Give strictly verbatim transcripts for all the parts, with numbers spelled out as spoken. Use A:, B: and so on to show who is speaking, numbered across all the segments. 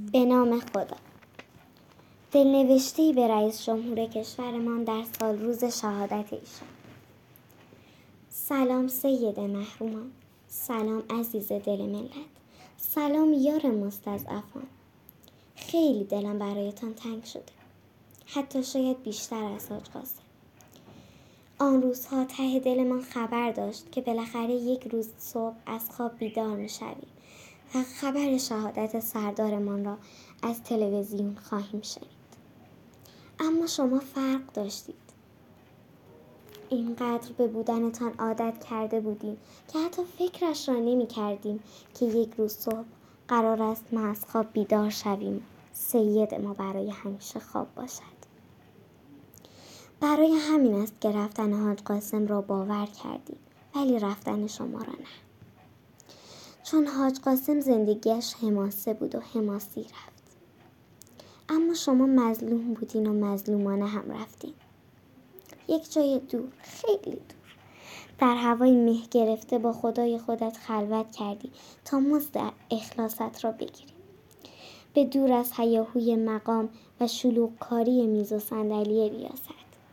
A: به نام خدا. دلنوشته‌ای به رئیس جمهور کشورمان در سال روز شهادت ایشان. سلام سید محرومان، سلام عزیز دل ملت، سلام یار مستضعفان. خیلی دلم برایتان تنگ شده، حتی شاید بیشتر از حاج قاسم. آن روزها ته دلمان خبر داشت که بالاخره یک روز صبح از خواب بیدار می شویم و خبر شهادت سردارمان را از تلویزیون خواهیم شنید. اما شما فرق داشتید. اینقدر به بودنتان عادت کرده بودیم که حتی فکرش را نمی کردیم که یک روز صبح قرار است ما از خواب بیدار شویم، سید ما برای همیشه خواب باشد. برای همین است که رفتن حاج قاسم را باور کردیم، ولی رفتن شما را نه. چون حاج قاسم زندگیش حماسه بود و حماسی رفت. اما شما مظلوم بودین و مظلومانه هم رفتین. یک جای دور، خیلی دور، در هوای مه گرفته با خدای خودت خلوت کردی تا مزد اخلاصت را بگیری. به دور از هیاهوی مقام و شلوغکاری میز و صندلی ریاست.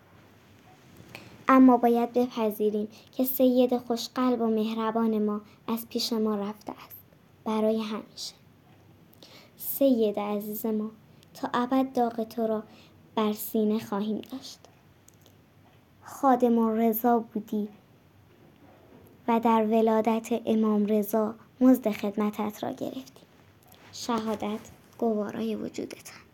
A: اما باید بپذیریم که سید خوشقلب و مهربان ما از پیش ما رفته است، برای همیشه. سید عزیز ما، تا ابد داغ تو را بر سینه خواهیم داشت. خادم الرضا بودی و در ولادت امام رضا مزد خدمتت را گرفتیم. شهادت گوارای وجودتان.